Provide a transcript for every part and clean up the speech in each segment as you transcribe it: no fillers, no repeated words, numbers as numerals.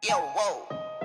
Yo, whoa.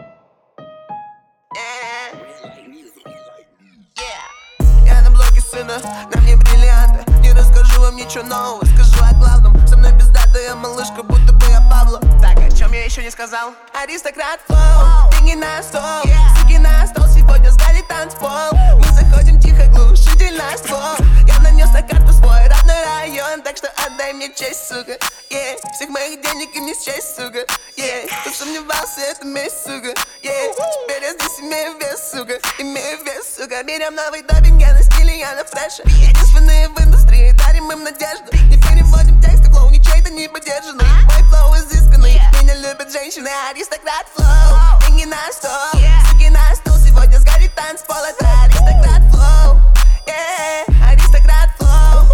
Я на блоке сына, на мне бриллианты. Не расскажу вам ничего нового, скажу о главном. Со мной пиздатая малышка, будто бы я Пабло. Так, о чем я еще не сказал? Аристократ флоу, деньги на стол, суки на стол, сегодня сгорит танцпол. Мы заходим тихо, глушитель на ствол. Я нанес на карту свой родной район, так что отдай мне честь, сука. Всех моих денег и не счесть, сука. Кто сомневался, это месть, сука. Теперь я здесь имею вес, сука. Имею вес, сука. Берем новый добинг, я на стиле, я на фреше. Единственные в индустрии, дарим им надежду. Не переводим тексты, флоу ничей-то не поддержанный. Мой флоу изысканный, меня любят женщины. Аристократ флоу, деньги на стол, суки на стол. Сегодня сгорит танцпол, это аристократ флоу. Аристократ флоу.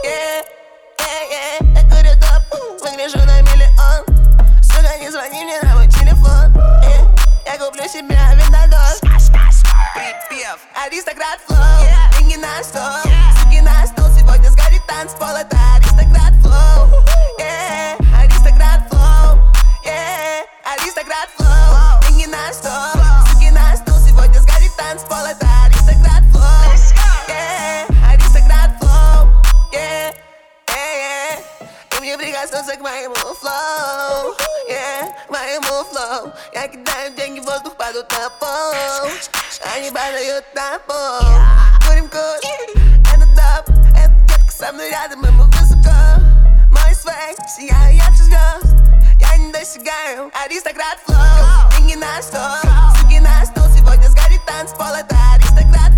Я курю топ, выгляжу на миллион. Сука, не звони мне на мой телефон. Я куплю себе винодос. Припев. Аристократ флоу, деньги на стол, суки на стол. Сегодня сгорит танцпол, это аристократ флоу. Аристократ флоу. Аристократ флоу, деньги на стол, суки на стол. Сегодня сгорит танцпол, это аристократ флоу. Аристократ флоу. И мне прикоснуться к моему флоу, моему флоу. Я кидаю деньги в воздух, падают на пол. Они падают на пол. Курим куш, это доп. Эта детка со мной рядом, и мы высоко. Мой свэг, сияю ярче звезд. Я не достигаю. Аристократ флоу, деньги на стол, суки на стол. Сегодня сгорит танцпол, это аристократ